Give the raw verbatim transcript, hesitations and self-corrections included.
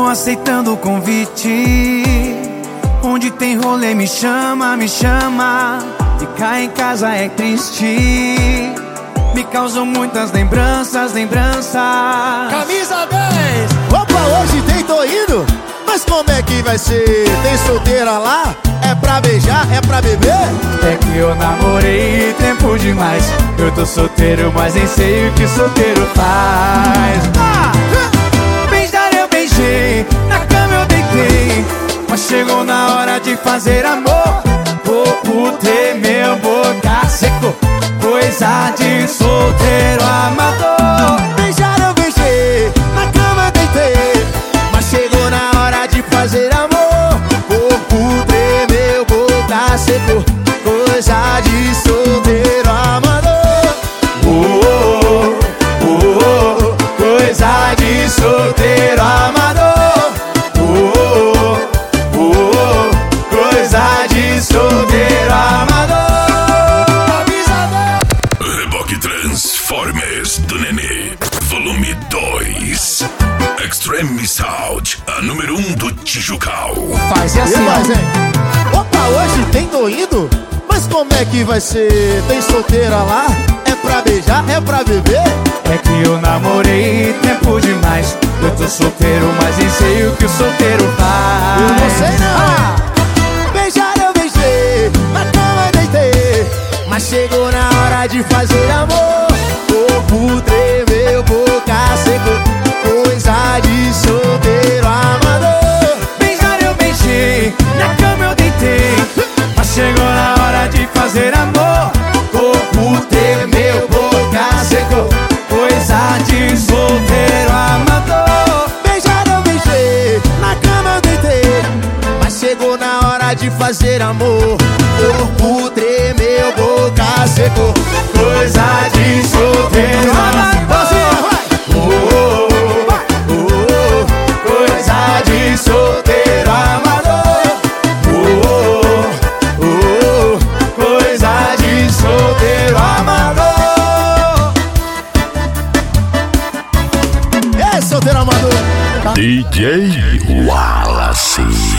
aceitando o convite. Onde tem rolê me chama, me chama. Ficar em casa é triste. Me causam muitas lembranças, lembranças. Camisa dez. Opa, hoje tem tô indo. Mas como é que vai ser? Tem solteira lá? É pra beijar? É pra beber? É que eu namorei tempo demais. Eu tô solteiro, mas nem sei o que solteiro faz. Ah! Beijar eu beijei, na cama eu deitei, mas chegou na hora de fazer amor. Vou ter meu boca seco, coisa de solteiro amador. Beijar eu beijei, na cama eu deitei, mas chegou na hora de fazer amor. Corpo tremeu, boca seco, coisa de solteiro amador. Oh, oh, oh, oh, coisa de solteiro amador. Oh, oh, oh, coisa de solteiro amador. Reboque Transformers do Nenê, volume dois. Extreme Sound, a número um do Tijucal. Faz assim, E mais, hein? Opa, hoje tem tô indo. Mas como é que vai ser? Tem solteira lá? É pra beijar? É pra beber? é que eu namorei tempo demais. Eu tô solteiro, mas nem sei o que o solteiro faz. Eu não sei não. Ah! Beijar eu beijei, na cama eu deitei, mas chegou na hora de fazer amor. Corpo tremeu, boca seco, coisa de solteiro amador. Beijar eu beijei, na cama eu deitei, mas chegou na hora de fazer amor. Corpo tremeu, boca seco, coisa de solteiro amador. Beijar eu beijei, na cama eu deitei, mas chegou na hora de fazer amor. Corpo tremeu, boca seco, Coisa de solteiro amador. Oh, oh, oh, coisa de solteiro amador. Oh, oh, oh, coisa de solteiro amador. é solteiro amador. D J Wallace.